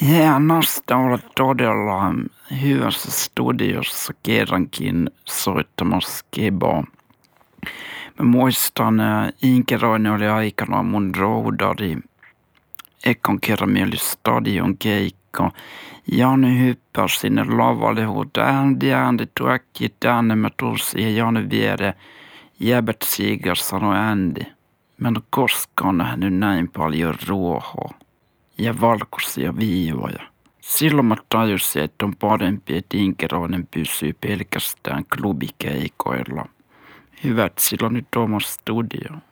Hienosta olla todella hyvässä studiossa kerrankin soittamassa Kebaa. Mä muistan, Inkeroinen oli aikanaan mun roudari. Ekan kerran meillä oli stadion keikka. Janne hyppäsi sinne lavalle, huuta Andy, tuu äkkiä tänne. Mä tuun siihen Janne viereen. Jäbät sigar, sanoi Andy. Mä en ole koskaan nähnyt näin paljon ruohoa ja valkoisia viivoja. Silloin mä tajusin, että on parempi, että Inkeroinen pysyy pelkästään klubikeikoilla. Hyvät silloin nyt oma studio.